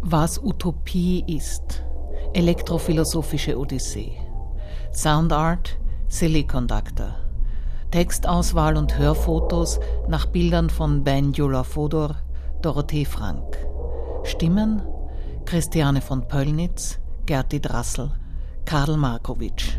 Was Utopie ist. Elektrophilosophische Odyssee. Soundart, Siliconductor. Textauswahl und Hörfotos nach Bildern von Ben Djula-Fodor, Dorothee Frank. Stimmen: Christiane von Pöllnitz, Gerti Drassel, Karl Markowitsch.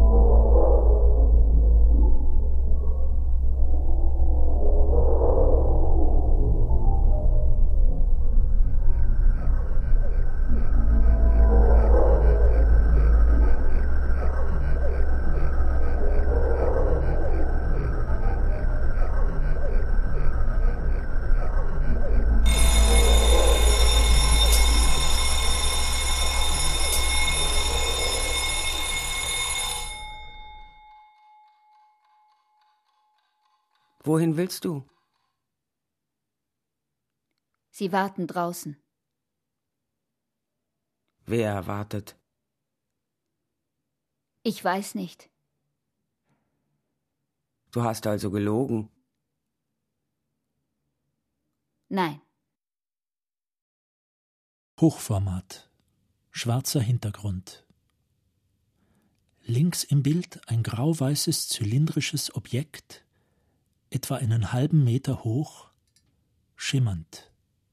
Wohin willst du? Sie warten draußen. Wer wartet? Ich weiß nicht. Du hast also gelogen? Nein. Hochformat. Schwarzer Hintergrund. Links im Bild ein grau-weißes zylindrisches Objekt, etwa einen halben Meter hoch, schimmernd.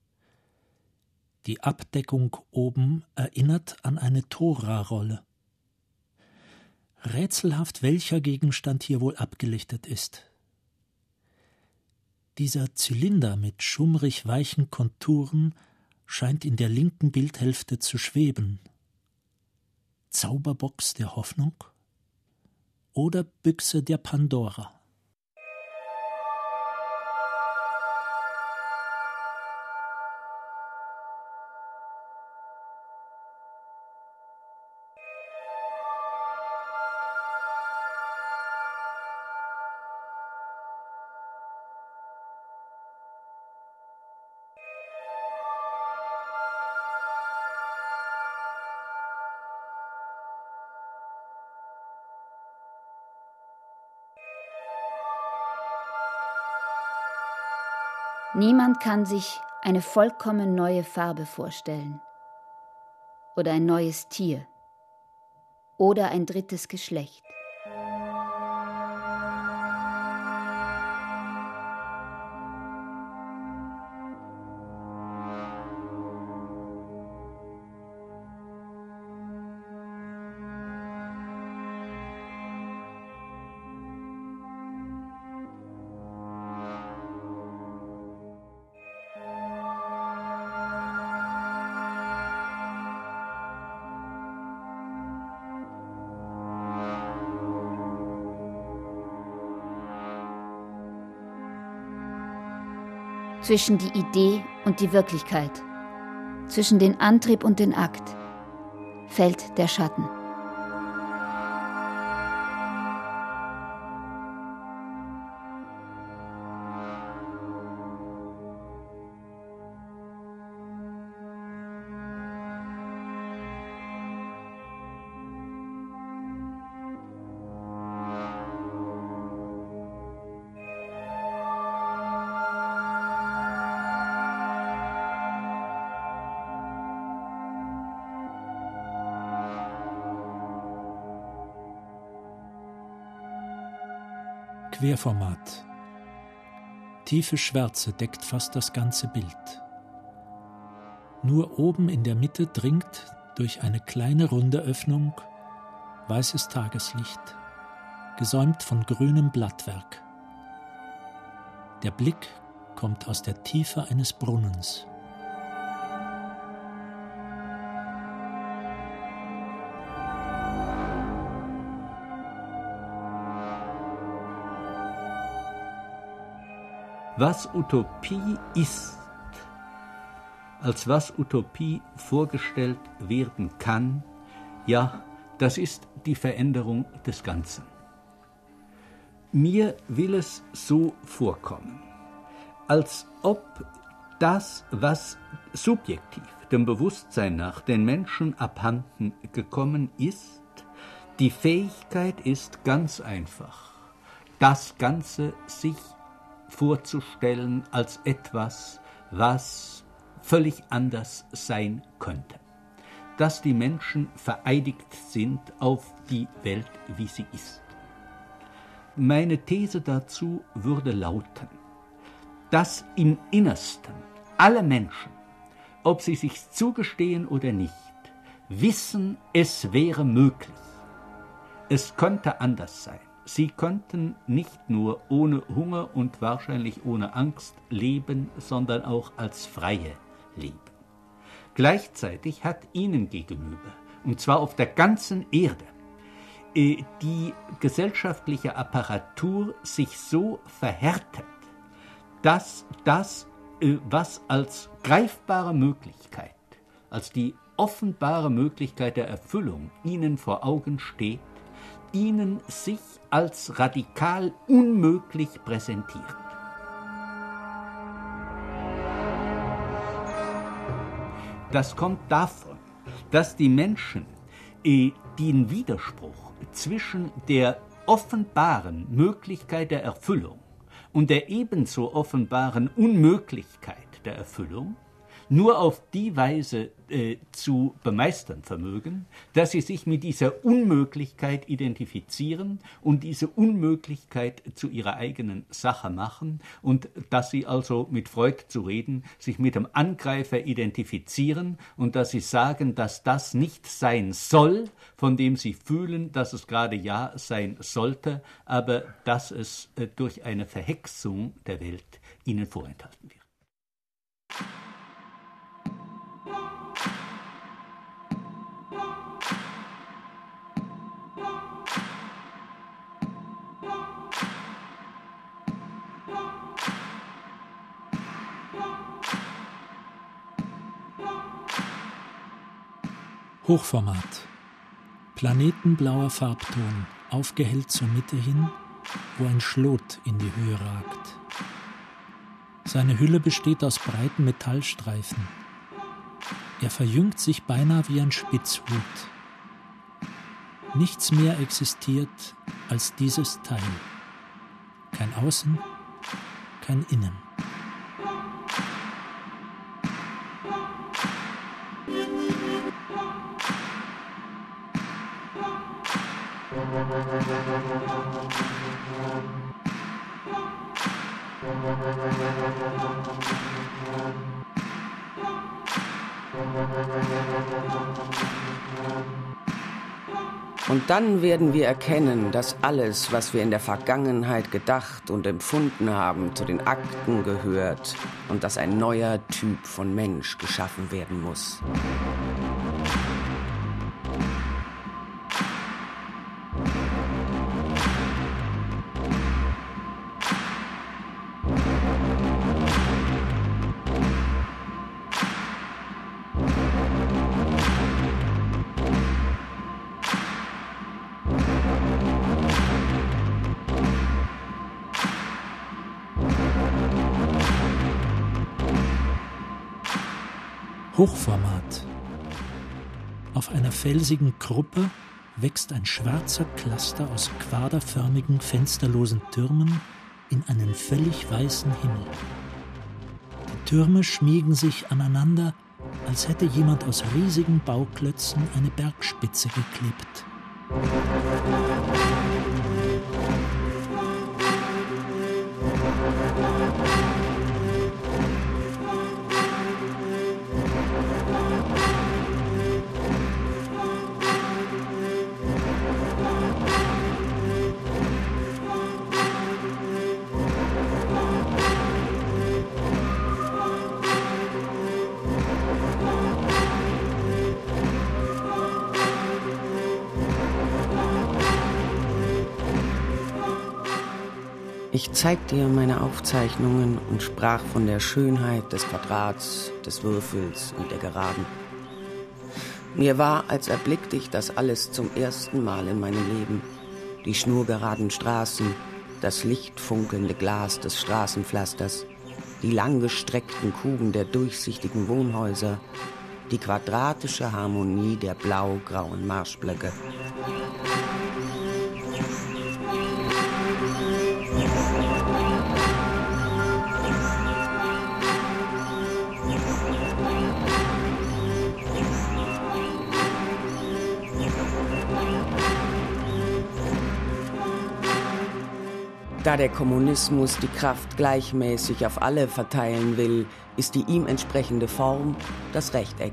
Die Abdeckung oben erinnert an eine Tora-Rolle. Rätselhaft, welcher Gegenstand hier wohl abgelichtet ist. Dieser Zylinder mit schummrig weichen Konturen scheint in der linken Bildhälfte zu schweben. Zauberbox der Hoffnung oder Büchse der Pandora? Niemand kann sich eine vollkommen neue Farbe vorstellen. Oder ein neues Tier. Oder ein drittes Geschlecht. Zwischen die Idee und die Wirklichkeit, zwischen den Antrieb und den Akt, fällt der Schatten. Querformat. Tiefe Schwärze deckt fast das ganze Bild. Nur oben in der Mitte dringt durch eine kleine runde Öffnung weißes Tageslicht, gesäumt von grünem Blattwerk. Der Blick kommt aus der Tiefe eines Brunnens. Was Utopie ist, als was Utopie vorgestellt werden kann, ja, das ist die Veränderung des Ganzen. Mir will es so vorkommen, als ob das, was subjektiv dem Bewusstsein nach den Menschen abhanden gekommen ist, die Fähigkeit ist ganz einfach, das Ganze sich vorzustellen als etwas, was völlig anders sein könnte. Dass die Menschen vereidigt sind auf die Welt, wie sie ist. Meine These dazu würde lauten, dass im Innersten alle Menschen, ob sie sich zugestehen oder nicht, wissen, es wäre möglich. Es könnte anders sein. Sie könnten nicht nur ohne Hunger und wahrscheinlich ohne Angst leben, sondern auch als Freie leben. Gleichzeitig hat ihnen gegenüber, und zwar auf der ganzen Erde, die gesellschaftliche Apparatur sich so verhärtet, dass das, was als greifbare Möglichkeit, als die offenbare Möglichkeit der Erfüllung ihnen vor Augen steht, ihnen sich als radikal unmöglich präsentiert. Das kommt davon, dass die Menschen den Widerspruch zwischen der offenbaren Möglichkeit der Erfüllung und der ebenso offenbaren Unmöglichkeit der Erfüllung nur auf die Weise zu bemeistern vermögen, dass sie sich mit dieser Unmöglichkeit identifizieren und diese Unmöglichkeit zu ihrer eigenen Sache machen und dass sie also, mit Freud zu reden, sich mit dem Angreifer identifizieren und dass sie sagen, dass das nicht sein soll, von dem sie fühlen, dass es gerade ja sein sollte, aber dass es durch eine Verhexung der Welt ihnen vorenthalten wird. Hochformat. Planetenblauer Farbton, aufgehellt zur Mitte hin, wo ein Schlot in die Höhe ragt. Seine Hülle besteht aus breiten Metallstreifen. Er verjüngt sich beinahe wie ein Spitzhut. Nichts mehr existiert als dieses Teil. Kein Außen, kein Innen. Und dann werden wir erkennen, dass alles, was wir in der Vergangenheit gedacht und empfunden haben, zu den Akten gehört und dass ein neuer Typ von Mensch geschaffen werden muss. Hochformat. Auf einer felsigen Kruppe wächst ein schwarzer Cluster aus quaderförmigen, fensterlosen Türmen in einen völlig weißen Himmel. Die Türme schmiegen sich aneinander, als hätte jemand aus riesigen Bauklötzen eine Bergspitze geklebt. Ich zeig dir meine Aufzeichnungen und sprach von der Schönheit des Quadrats, des Würfels und der Geraden. Mir war, als erblickte ich das alles zum ersten Mal in meinem Leben. Die schnurgeraden Straßen, das lichtfunkelnde Glas des Straßenpflasters, die langgestreckten Kuben der durchsichtigen Wohnhäuser, die quadratische Harmonie der blau-grauen Marschblöcke. Da der Kommunismus die Kraft gleichmäßig auf alle verteilen will, ist die ihm entsprechende Form das Rechteck.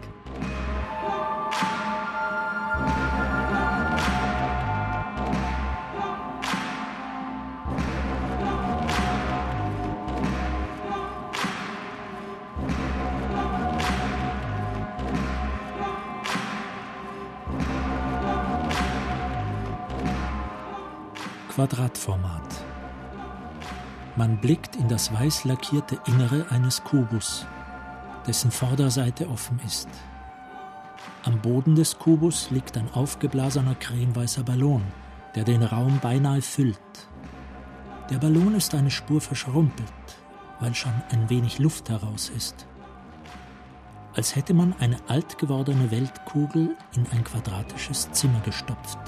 Quadratformat. Man blickt in das weiß lackierte Innere eines Kubus, dessen Vorderseite offen ist. Am Boden des Kubus liegt ein aufgeblasener cremeweißer Ballon, der den Raum beinahe füllt. Der Ballon ist eine Spur verschrumpelt, weil schon ein wenig Luft heraus ist. Als hätte man eine alt gewordene Weltkugel in ein quadratisches Zimmer gestopft.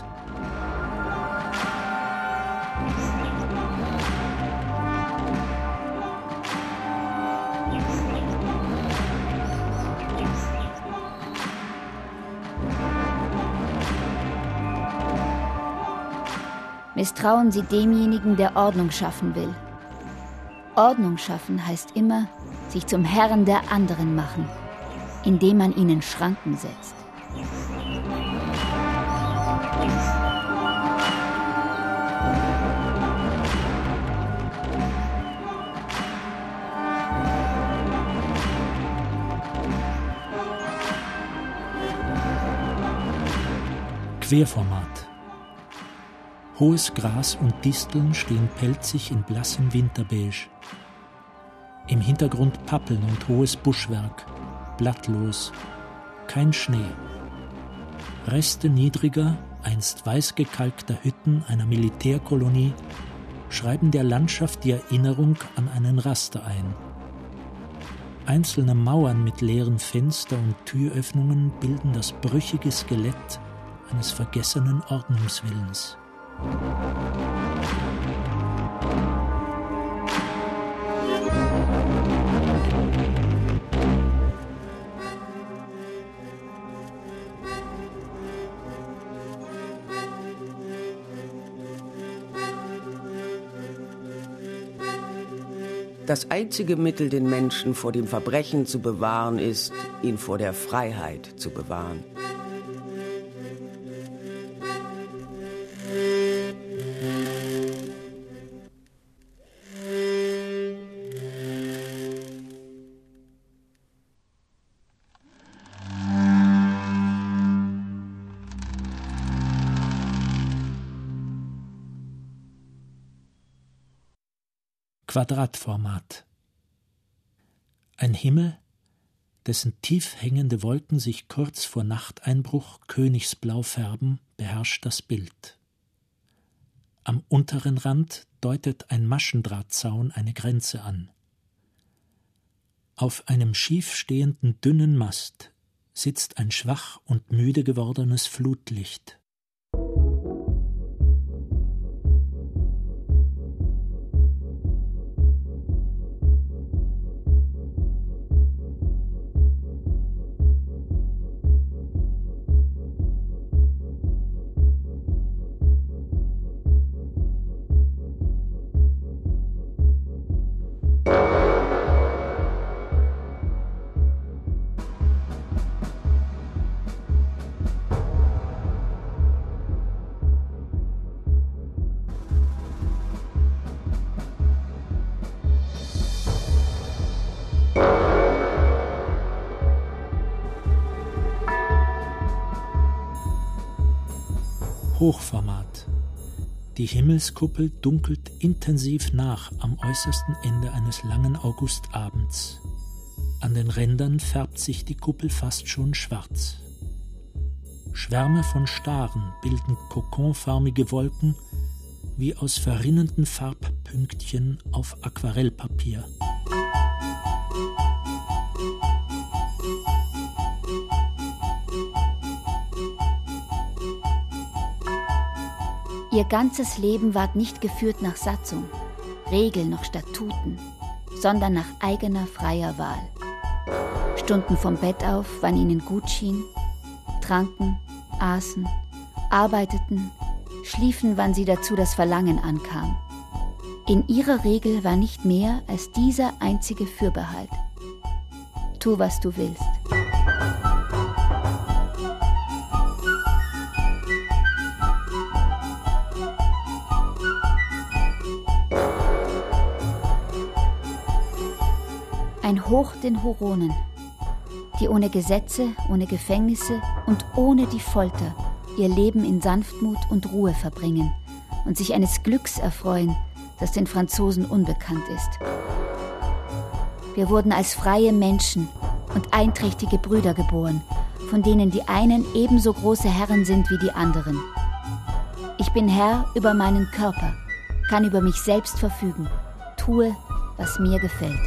Misstrauen Sie demjenigen, der Ordnung schaffen will. Ordnung schaffen heißt immer, sich zum Herrn der anderen machen, indem man ihnen Schranken setzt. Querformat. Hohes Gras und Disteln stehen pelzig in blassem Winterbeige. Im Hintergrund Pappeln und hohes Buschwerk, blattlos, kein Schnee. Reste niedriger, einst weiß gekalkter Hütten einer Militärkolonie schreiben der Landschaft die Erinnerung an einen Raster ein. Einzelne Mauern mit leeren Fenster- und Türöffnungen bilden das brüchige Skelett eines vergessenen Ordnungswillens. Das einzige Mittel, den Menschen vor dem Verbrechen zu bewahren, ist, ihn vor der Freiheit zu bewahren. Quadratformat. Ein Himmel, dessen tief hängende Wolken sich kurz vor Nachteinbruch königsblau färben, beherrscht das Bild. Am unteren Rand deutet ein Maschendrahtzaun eine Grenze an. Auf einem schief stehenden dünnen Mast sitzt ein schwach und müde gewordenes Flutlicht. Hochformat. Die Himmelskuppel dunkelt intensiv nach am äußersten Ende eines langen Augustabends. An den Rändern färbt sich die Kuppel fast schon schwarz. Schwärme von Staren bilden kokonförmige Wolken wie aus verrinnenden Farbpünktchen auf Aquarellpapier. Ihr ganzes Leben ward nicht geführt nach Satzung, Regel noch Statuten, sondern nach eigener freier Wahl. Stunden vom Bett auf, wann ihnen gut schien, tranken, aßen, arbeiteten, schliefen, wann sie dazu das Verlangen ankam. In ihrer Regel war nicht mehr als dieser einzige Fürbehalt. Tu, was du willst. Ein Hoch den Huronen, die ohne Gesetze, ohne Gefängnisse und ohne die Folter ihr Leben in Sanftmut und Ruhe verbringen und sich eines Glücks erfreuen, das den Franzosen unbekannt ist. Wir wurden als freie Menschen und einträchtige Brüder geboren, von denen die einen ebenso große Herren sind wie die anderen. Ich bin Herr über meinen Körper, kann über mich selbst verfügen, tue, was mir gefällt.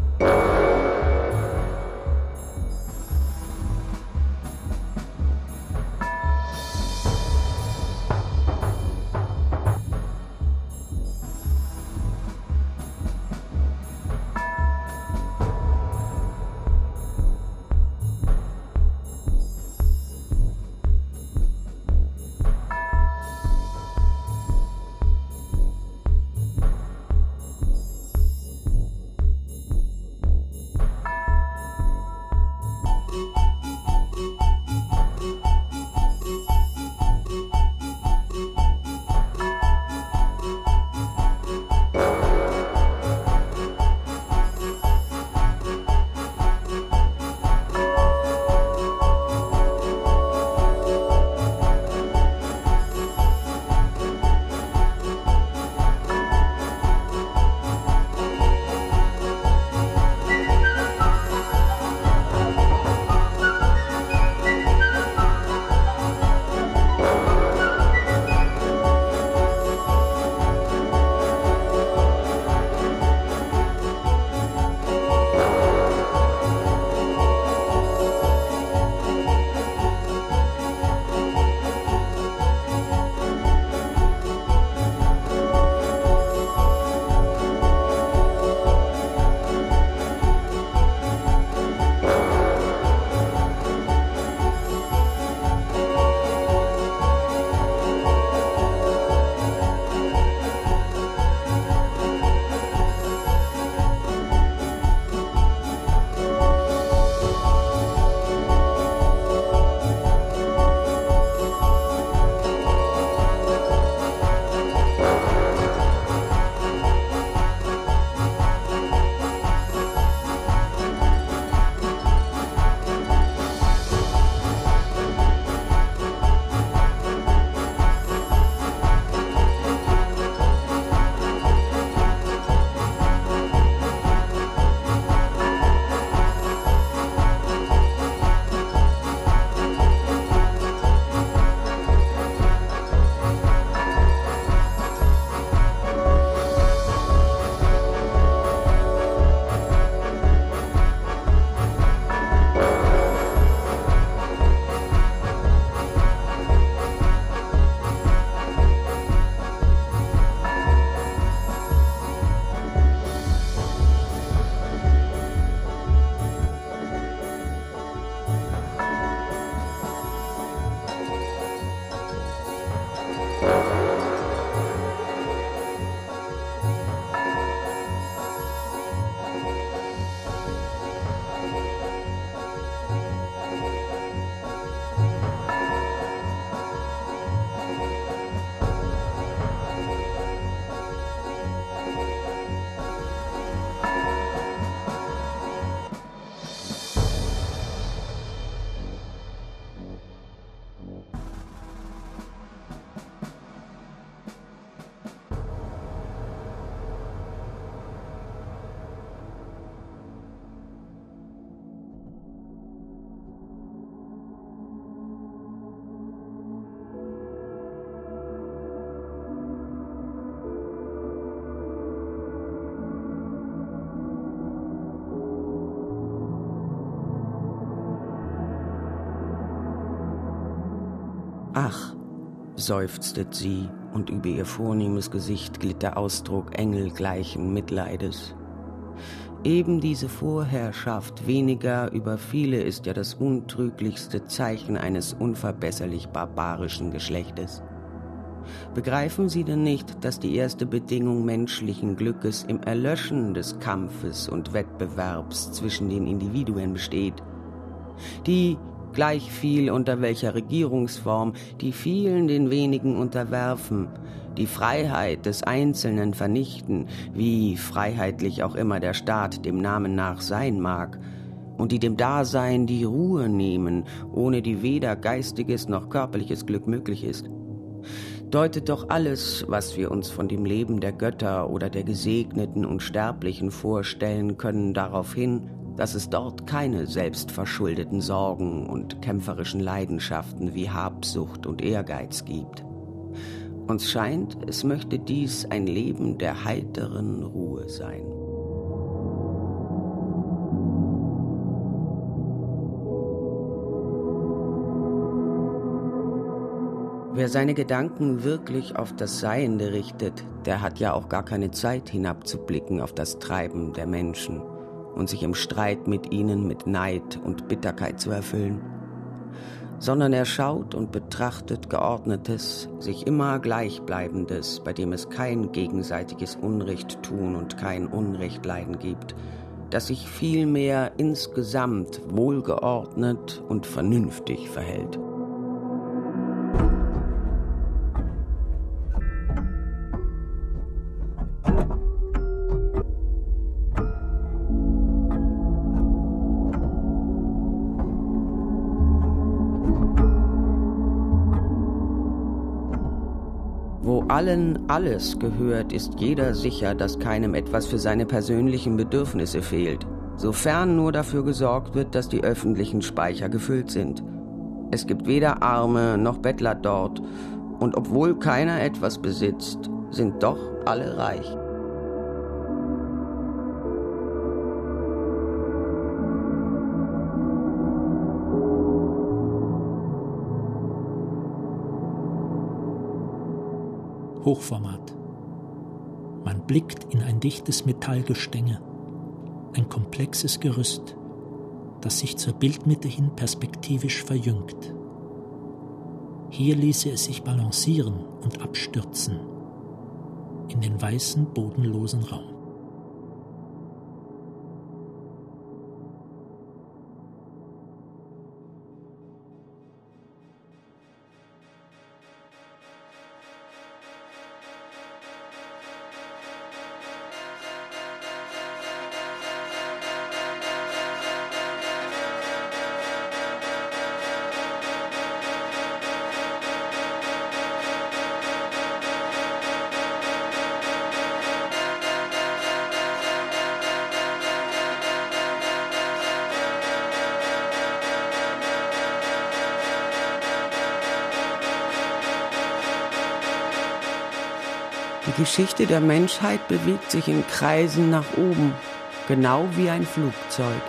Ach, seufzte sie, und über ihr vornehmes Gesicht glitt der Ausdruck engelgleichen Mitleides. Eben diese Vorherrschaft weniger über viele ist ja das untrüglichste Zeichen eines unverbesserlich barbarischen Geschlechtes. Begreifen Sie denn nicht, dass die erste Bedingung menschlichen Glückes im Erlöschen des Kampfes und Wettbewerbs zwischen den Individuen besteht, die, gleich viel unter welcher Regierungsform, die vielen den wenigen unterwerfen, die Freiheit des Einzelnen vernichten, wie freiheitlich auch immer der Staat dem Namen nach sein mag, und die dem Dasein die Ruhe nehmen, ohne die weder geistiges noch körperliches Glück möglich ist. Deutet doch alles, was wir uns von dem Leben der Götter oder der Gesegneten und Sterblichen vorstellen können, darauf hin, dass es dort keine selbstverschuldeten Sorgen und kämpferischen Leidenschaften wie Habsucht und Ehrgeiz gibt. Uns scheint, es möchte dies ein Leben der heiteren Ruhe sein. Wer seine Gedanken wirklich auf das Seiende richtet, der hat ja auch gar keine Zeit hinabzublicken auf das Treiben der Menschen und sich im Streit mit ihnen mit Neid und Bitterkeit zu erfüllen, sondern er schaut und betrachtet Geordnetes, sich immer Gleichbleibendes, bei dem es kein gegenseitiges Unrecht tun und kein Unrecht leiden gibt, das sich vielmehr insgesamt wohlgeordnet und vernünftig verhält. Wo allen alles gehört, ist jeder sicher, dass keinem etwas für seine persönlichen Bedürfnisse fehlt, sofern nur dafür gesorgt wird, dass die öffentlichen Speicher gefüllt sind. Es gibt weder Arme noch Bettler dort, und obwohl keiner etwas besitzt, sind doch alle reich. Hochformat. Man blickt in ein dichtes Metallgestänge, ein komplexes Gerüst, das sich zur Bildmitte hin perspektivisch verjüngt. Hier ließe es sich balancieren und abstürzen in den weißen, bodenlosen Raum. Die Geschichte der Menschheit bewegt sich in Kreisen nach oben, genau wie ein Flugzeug.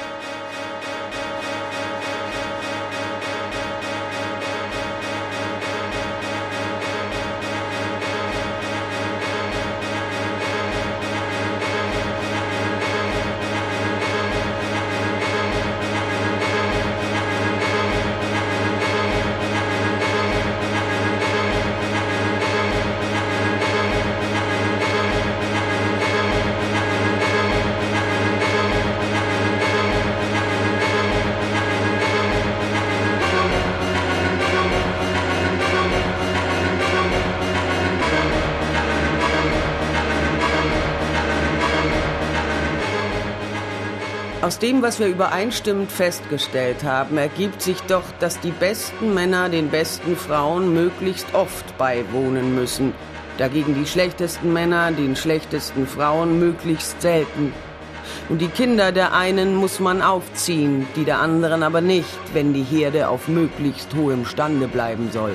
Aus dem, was wir übereinstimmend festgestellt haben, ergibt sich doch, dass die besten Männer den besten Frauen möglichst oft beiwohnen müssen, dagegen die schlechtesten Männer den schlechtesten Frauen möglichst selten. Und die Kinder der einen muss man aufziehen, die der anderen aber nicht, wenn die Herde auf möglichst hohem Stande bleiben soll.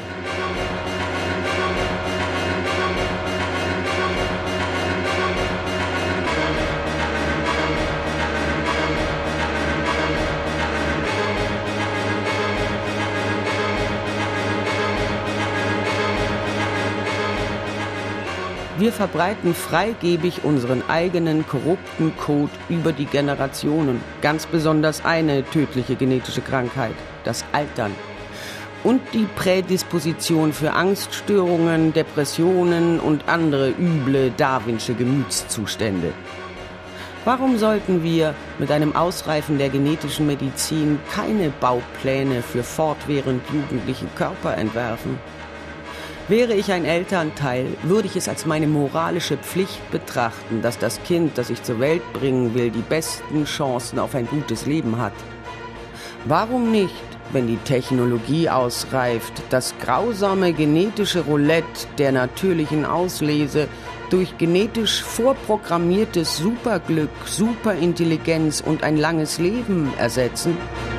Wir verbreiten freigebig unseren eigenen korrupten Code über die Generationen, ganz besonders eine tödliche genetische Krankheit, das Altern. und die Prädisposition für Angststörungen, Depressionen und andere üble darwinsche Gemütszustände. Warum sollten wir mit einem Ausreifen der genetischen Medizin keine Baupläne für fortwährend jugendliche Körper entwerfen? Wäre ich ein Elternteil, würde ich es als meine moralische Pflicht betrachten, dass das Kind, das ich zur Welt bringen will, die besten Chancen auf ein gutes Leben hat. Warum nicht, wenn die Technologie ausreift, das grausame genetische Roulette der natürlichen Auslese durch genetisch vorprogrammiertes Superglück, Superintelligenz und ein langes Leben ersetzen?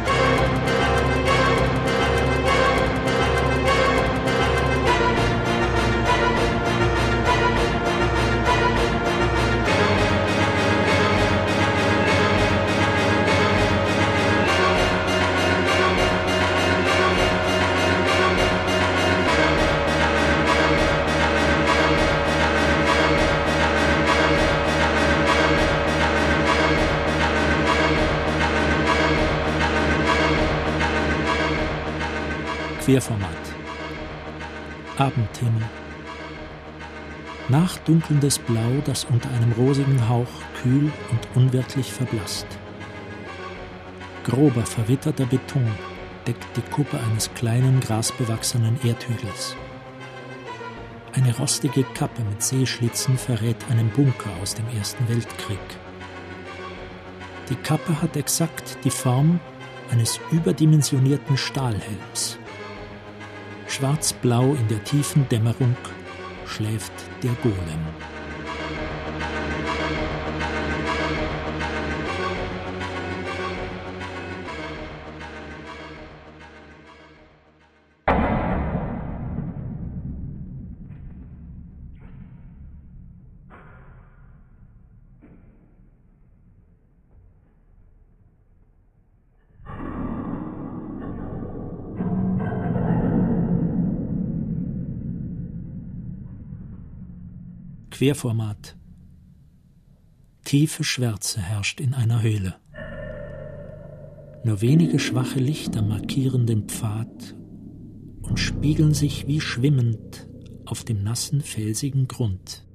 Querformat. Abendhimmel. Nachdunkelndes Blau, das unter einem rosigen Hauch kühl und unwirtlich verblasst. Grober, verwitterter Beton deckt die Kuppe eines kleinen, grasbewachsenen Erdhügels. Eine rostige Kappe mit Seeschlitzen verrät einen Bunker aus dem Ersten Weltkrieg. Die Kappe hat exakt die Form eines überdimensionierten Stahlhelms. Schwarzblau in der tiefen Dämmerung schläft der Golem. Querformat. Tiefe Schwärze herrscht in einer Höhle. Nur wenige schwache Lichter markieren den Pfad und spiegeln sich wie schwimmend auf dem nassen, felsigen Grund.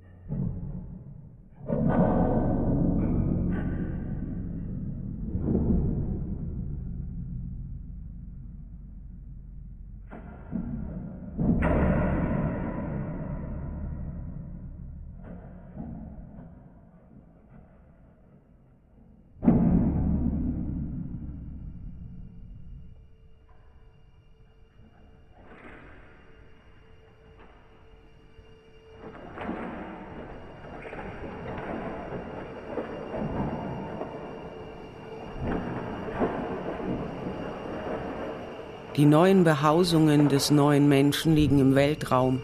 Die neuen Behausungen des neuen Menschen liegen im Weltraum.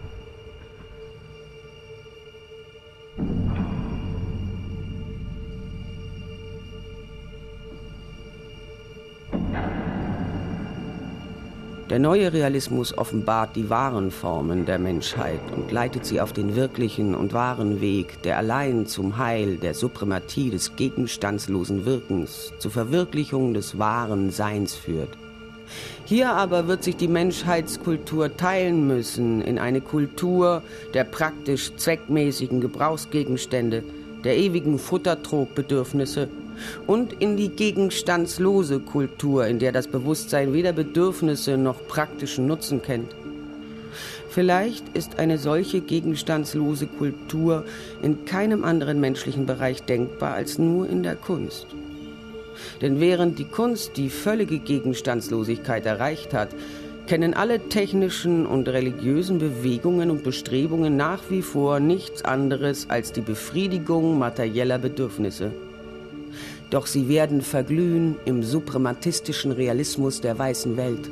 Der neue Realismus offenbart die wahren Formen der Menschheit und leitet sie auf den wirklichen und wahren Weg, der allein zum Heil der Suprematie des gegenstandslosen Wirkens, zur Verwirklichung des wahren Seins führt. Hier aber wird sich die Menschheitskultur teilen müssen in eine Kultur der praktisch zweckmäßigen Gebrauchsgegenstände, der ewigen Futtertrogbedürfnisse und in die gegenstandslose Kultur, in der das Bewusstsein weder Bedürfnisse noch praktischen Nutzen kennt. Vielleicht ist eine solche gegenstandslose Kultur in keinem anderen menschlichen Bereich denkbar als nur in der Kunst. Denn während die Kunst die völlige Gegenstandslosigkeit erreicht hat, kennen alle technischen und religiösen Bewegungen und Bestrebungen nach wie vor nichts anderes als die Befriedigung materieller Bedürfnisse. Doch sie werden verglühen im suprematistischen Realismus der weißen Welt.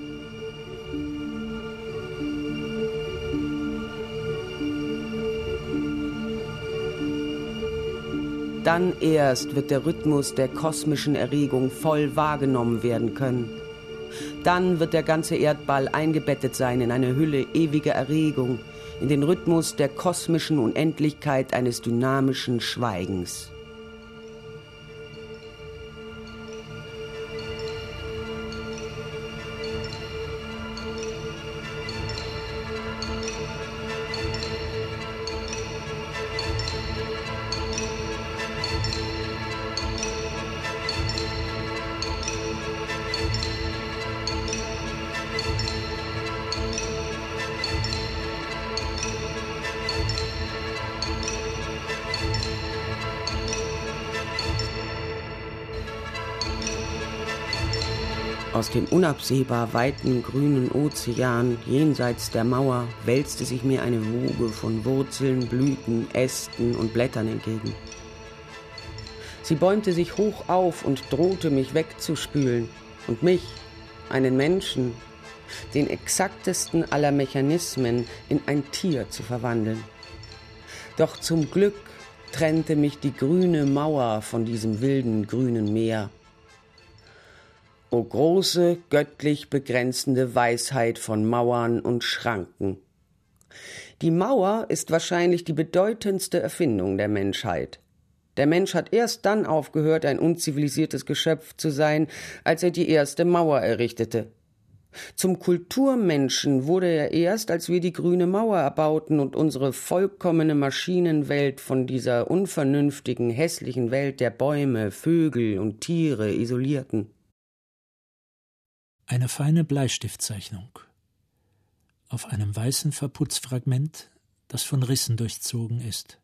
Dann erst wird der Rhythmus der kosmischen Erregung voll wahrgenommen werden können. Dann wird der ganze Erdball eingebettet sein in eine Hülle ewiger Erregung, in den Rhythmus der kosmischen Unendlichkeit eines dynamischen Schweigens. Aus dem unabsehbar weiten grünen Ozean jenseits der Mauer wälzte sich mir eine Woge von Wurzeln, Blüten, Ästen und Blättern entgegen. Sie bäumte sich hoch auf und drohte, mich wegzuspülen und mich, einen Menschen, den exaktesten aller Mechanismen, in ein Tier zu verwandeln. Doch zum Glück trennte mich die grüne Mauer von diesem wilden grünen Meer. O große, göttlich begrenzende Weisheit von Mauern und Schranken! Die Mauer ist wahrscheinlich die bedeutendste Erfindung der Menschheit. Der Mensch hat erst dann aufgehört, ein unzivilisiertes Geschöpf zu sein, als er die erste Mauer errichtete. Zum Kulturmenschen wurde er erst, als wir die grüne Mauer erbauten und unsere vollkommene Maschinenwelt von dieser unvernünftigen, hässlichen Welt der Bäume, Vögel und Tiere isolierten. Eine feine Bleistiftzeichnung. Auf einem weißen Verputzfragment, das von Rissen durchzogen ist.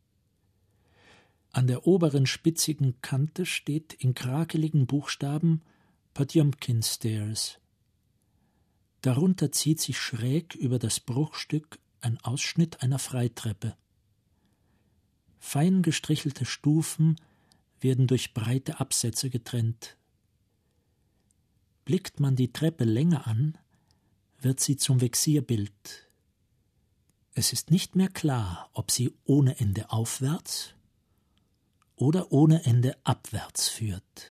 An der oberen spitzigen Kante steht in krakeligen Buchstaben Potjomkin Stairs. Darunter zieht sich schräg über das Bruchstück ein Ausschnitt einer Freitreppe. Fein gestrichelte Stufen werden durch breite Absätze getrennt. Blickt man die Treppe länger an, wird sie zum Vexierbild. Es ist nicht mehr klar, ob sie ohne Ende aufwärts oder ohne Ende abwärts führt.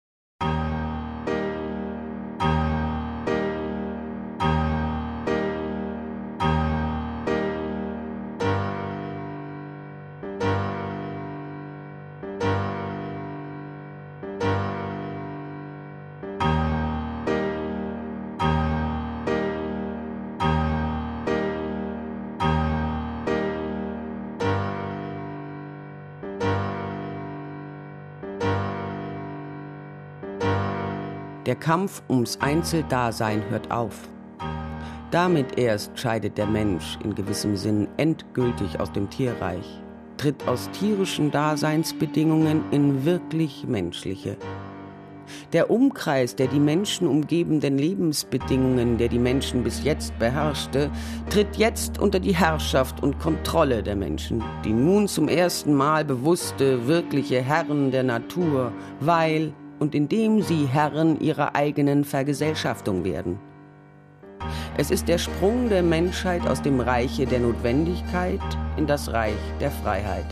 Der Kampf ums Einzeldasein hört auf. Damit erst scheidet der Mensch in gewissem Sinn endgültig aus dem Tierreich, tritt aus tierischen Daseinsbedingungen in wirklich menschliche. Der Umkreis der die Menschen umgebenden Lebensbedingungen, der die Menschen bis jetzt beherrschte, tritt jetzt unter die Herrschaft und Kontrolle der Menschen, die nun zum ersten Mal bewusste, wirkliche Herren der Natur, weil und indem sie Herren ihrer eigenen Vergesellschaftung werden. Es ist der Sprung der Menschheit aus dem Reiche der Notwendigkeit in das Reich der Freiheit.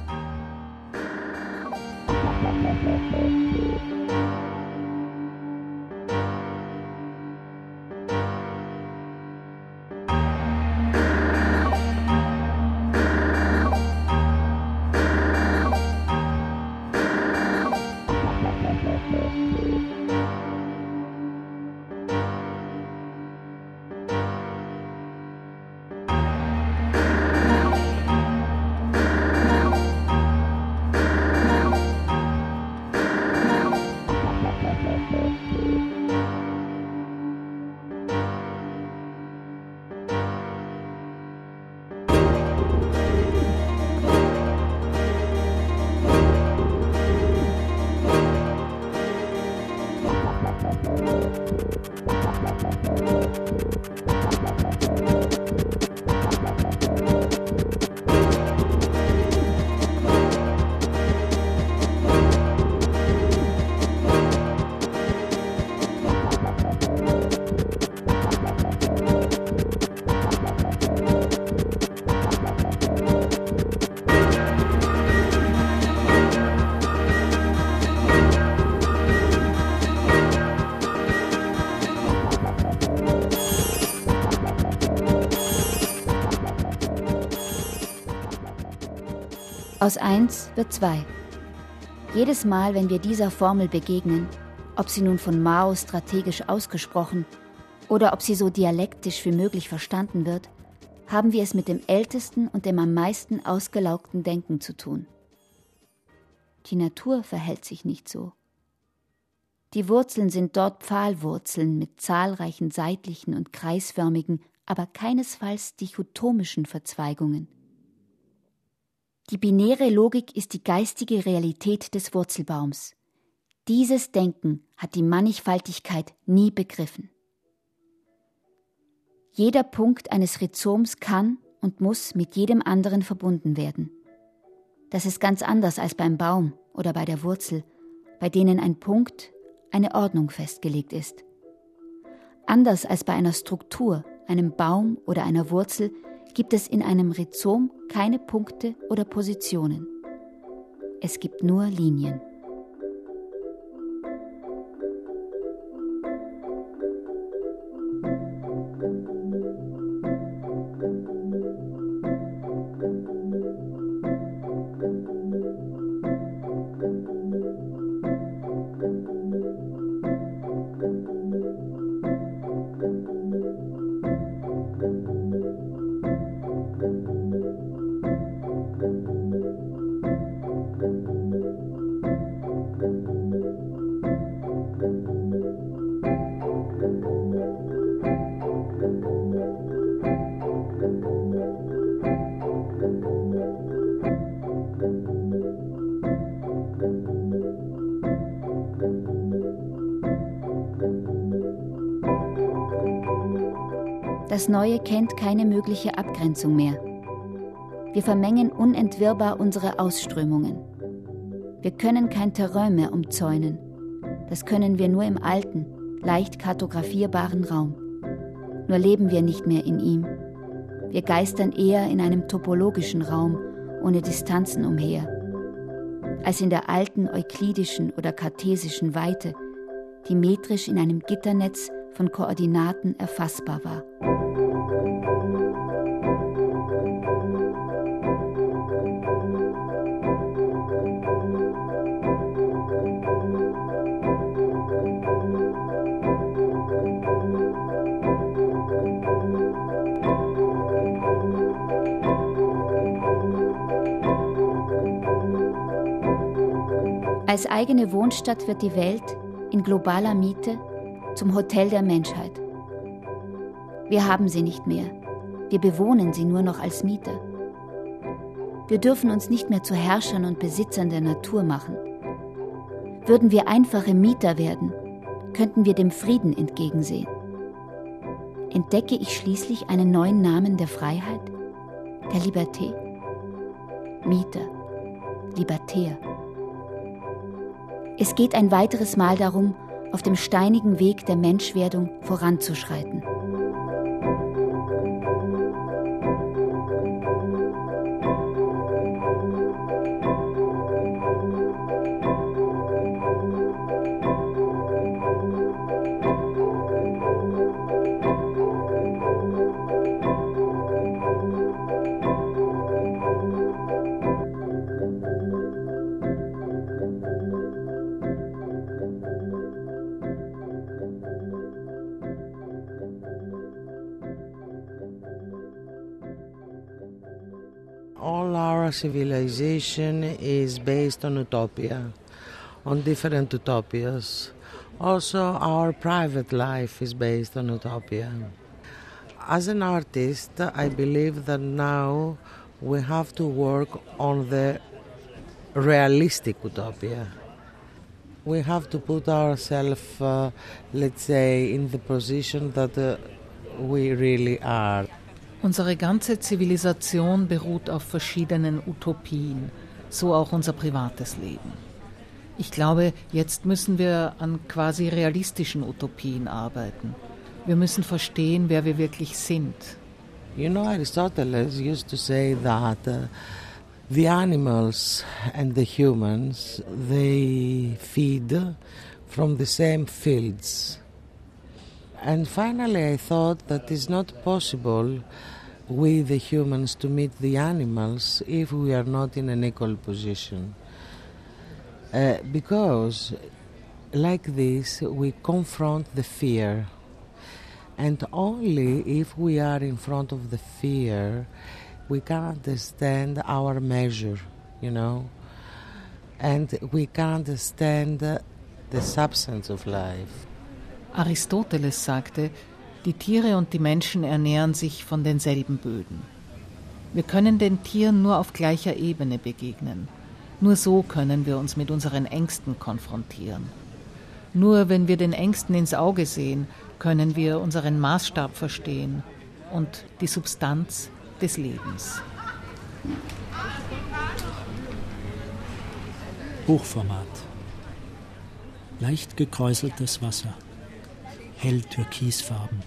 Aus 1 wird 2. Jedes Mal, wenn wir dieser Formel begegnen, ob sie nun von Mao strategisch ausgesprochen oder ob sie so dialektisch wie möglich verstanden wird, haben wir es mit dem ältesten und dem am meisten ausgelaugten Denken zu tun. Die Natur verhält sich nicht so. Die Wurzeln sind dort Pfahlwurzeln mit zahlreichen seitlichen und kreisförmigen, aber keinesfalls dichotomischen Verzweigungen. Die binäre Logik ist die geistige Realität des Wurzelbaums. Dieses Denken hat die Mannigfaltigkeit nie begriffen. Jeder Punkt eines Rhizoms kann und muss mit jedem anderen verbunden werden. Das ist ganz anders als beim Baum oder bei der Wurzel, bei denen ein Punkt, eine Ordnung festgelegt ist. Anders als bei einer Struktur, einem Baum oder einer Wurzel, gibt es in einem Rhizom keine Punkte oder Positionen. Es gibt nur Linien. Das Neue kennt keine mögliche Abgrenzung mehr. Wir vermengen unentwirrbar unsere Ausströmungen. Wir können kein Terrain mehr umzäunen. Das können wir nur im alten, leicht kartografierbaren Raum. Nur leben wir nicht mehr in ihm. Wir geistern eher in einem topologischen Raum, ohne Distanzen umher, als in der alten euklidischen oder kartesischen Weite, die metrisch in einem Gitternetz von Koordinaten erfassbar war. Als eigene Wohnstadt wird die Welt in globaler Miete zum Hotel der Menschheit. Wir haben sie nicht mehr. Wir bewohnen sie nur noch als Mieter. Wir dürfen uns nicht mehr zu Herrschern und Besitzern der Natur machen. Würden wir einfache Mieter werden, könnten wir dem Frieden entgegensehen. Entdecke ich schließlich einen neuen Namen der Freiheit, der Liberté? Mieter, libertär. Es geht ein weiteres Mal darum, auf dem steinigen Weg der Menschwerdung voranzuschreiten. All our civilization is based on utopia, on different utopias. Also, our private life is based on utopia. As an artist, I believe that now we have to work on the realistic utopia. We have to put ourselves, let's say, in the position that we really are. Unsere ganze Zivilisation beruht auf verschiedenen Utopien, so auch unser privates Leben. Ich glaube, jetzt müssen wir an quasi realistischen Utopien arbeiten. Wir müssen verstehen, wer wir wirklich sind. You know, Aristoteles used to say that the animals and the humans, they feed from the same fields. And finally I thought that it's not possible we the humans to meet the animals if we are not in an equal position. Because like this we confront the fear. And only if we are in front of the fear we can understand our measure, you know. And we can understand the substance of life. Aristoteles sagte, die Tiere und die Menschen ernähren sich von denselben Böden. Wir können den Tieren nur auf gleicher Ebene begegnen. Nur so können wir uns mit unseren Ängsten konfrontieren. Nur wenn wir den Ängsten ins Auge sehen, können wir unseren Maßstab verstehen und die Substanz des Lebens. Hochformat. Leicht gekräuseltes Wasser. Hell türkisfarben.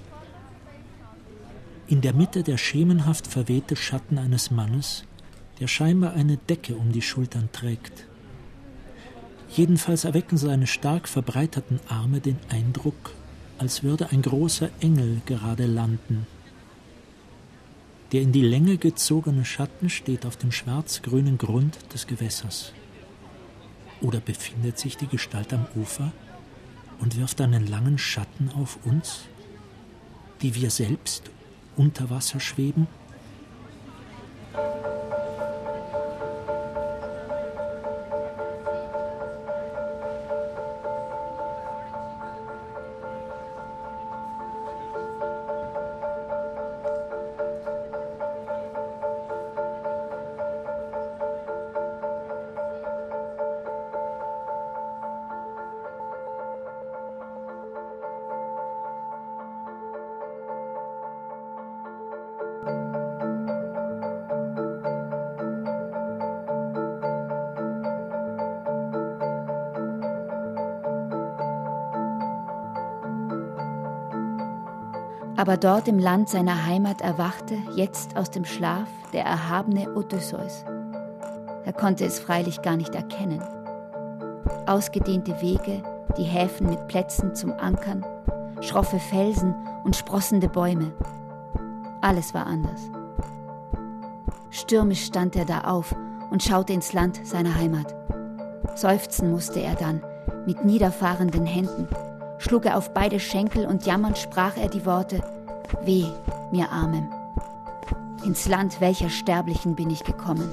In der Mitte der schemenhaft verwehte Schatten eines Mannes, der scheinbar eine Decke um die Schultern trägt. Jedenfalls erwecken seine stark verbreiterten Arme den Eindruck, als würde ein großer Engel gerade landen. Der in die Länge gezogene Schatten steht auf dem schwarz-grünen Grund des Gewässers. Oder befindet sich die Gestalt am Ufer und wirft einen langen Schatten auf uns, die wir selbst unter Wasser schweben? Aber dort im Land seiner Heimat erwachte, jetzt aus dem Schlaf, der erhabene Odysseus. Er konnte es freilich gar nicht erkennen. Ausgedehnte Wege, die Häfen mit Plätzen zum Ankern, schroffe Felsen und sprossende Bäume. Alles war anders. Stürmisch stand er da auf und schaute ins Land seiner Heimat. Seufzen musste er dann, mit niederfahrenden Händen, schlug er auf beide Schenkel und jammernd sprach er die Worte: Weh, mir Armem! Ins Land welcher Sterblichen bin ich gekommen?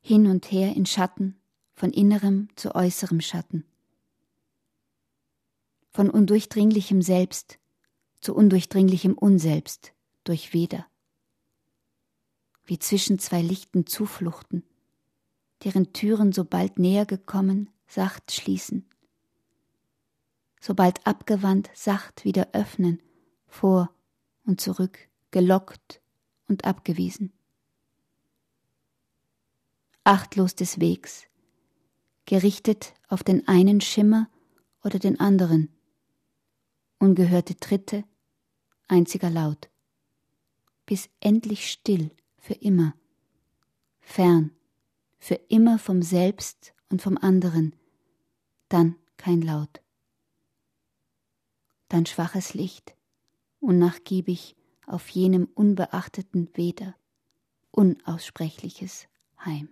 hin und her in Schatten, von innerem zu äußerem Schatten, von undurchdringlichem Selbst zu undurchdringlichem Unselbst durch Weder, wie zwischen zwei lichten Zufluchten, deren Türen sobald näher gekommen sacht schließen, sobald abgewandt sacht wieder öffnen, vor und zurück, gelockt und abgewiesen. Achtlos des Wegs, gerichtet auf den einen Schimmer oder den anderen, ungehörte Tritte, einziger Laut, bis endlich still für immer, fern, für immer vom Selbst und vom anderen, dann kein Laut. Dann schwaches Licht, unnachgiebig auf jenem unbeachteten Weder, unaussprechliches Heim.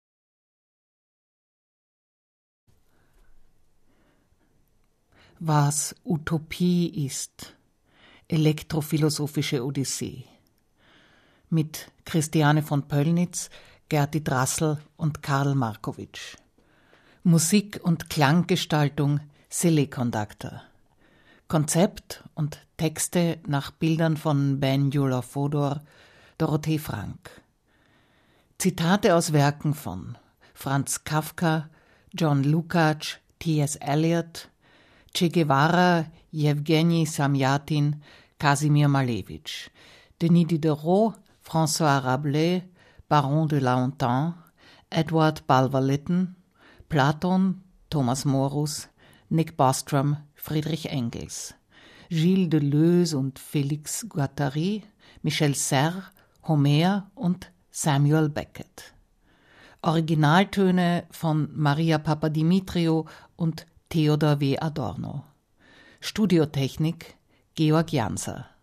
Was Utopie ist. Elektrophilosophische Odyssee. Mit Christiane von Pöllnitz, Gerti Drassel und Karl Markowitsch. Musik- und Klanggestaltung Seleconductor. Konzept und Texte nach Bildern von Ben Gyula-Fodor, Dorothee Frank. Zitate aus Werken von Franz Kafka, John Lukács, T.S. Eliot, Che Guevara, Jewgeni Samjatin, Kasimir Malevich, Denis Diderot, François Rabelais, Baron de la Hontan, Edward Bulwer-Lytton, Platon, Thomas Morus, Nick Bostrom, Friedrich Engels, Gilles Deleuze und Félix Guattari, Michel Serres, Homer und Samuel Beckett. Originaltöne von Maria Papadimitriou und Theodor W. Adorno. Studiotechnik Georg Janser.